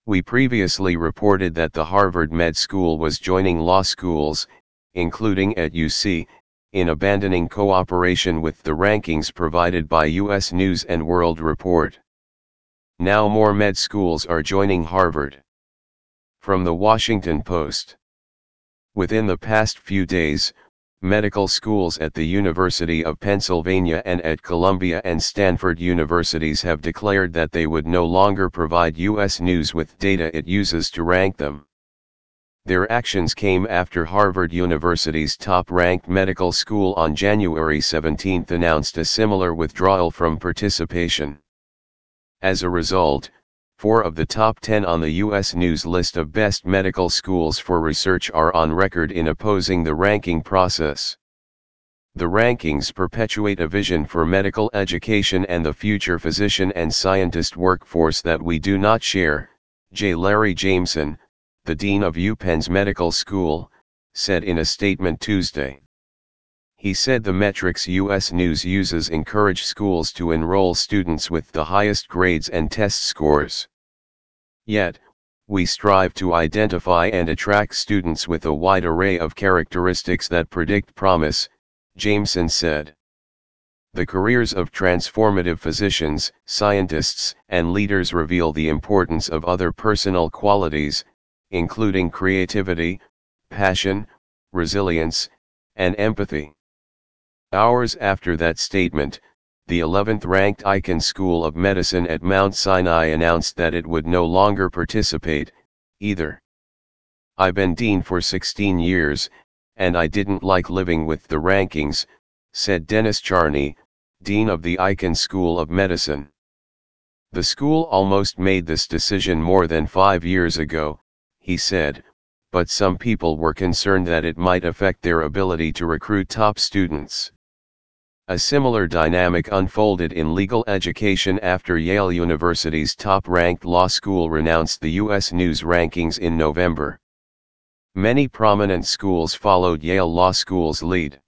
We previously reported that the Harvard Med School was joining law schools, including at UC, in abandoning cooperation with the rankings provided by U.S. News & World Report. Now more med schools are joining Harvard. From the Washington Post. Within the past few days, medical schools at the University of Pennsylvania and at Columbia and Stanford universities have declared that they would no longer provide U.S. News with data it uses to rank them. Their actions came after Harvard University's top-ranked medical school on January 17 announced a similar withdrawal from participation. As a result, 4 of the top 10 on the U.S. News list of best medical schools for research are on record in opposing the ranking process. The rankings perpetuate a vision for medical education and the future physician and scientist workforce that we do not share, J. Larry Jameson, the dean of UPenn's medical school, said in a statement Tuesday. He said the metrics U.S. News uses encourage schools to enroll students with the highest grades and test scores. Yet, we strive to identify and attract students with a wide array of characteristics that predict promise, Jameson said. The careers of transformative physicians, scientists, and leaders reveal the importance of other personal qualities, including creativity, passion, resilience, and empathy. Hours after that statement, the 11th-ranked Icahn School of Medicine at Mount Sinai announced that it would no longer participate, either. I've been dean for 16 years, and I didn't like living with the rankings, said Dennis Charney, dean of the Icahn School of Medicine. The school almost made this decision more than 5 years ago, he said, but some people were concerned that it might affect their ability to recruit top students. A similar dynamic unfolded in legal education after Yale University's top-ranked law school renounced the U.S. News rankings in November. Many prominent schools followed Yale Law School's lead.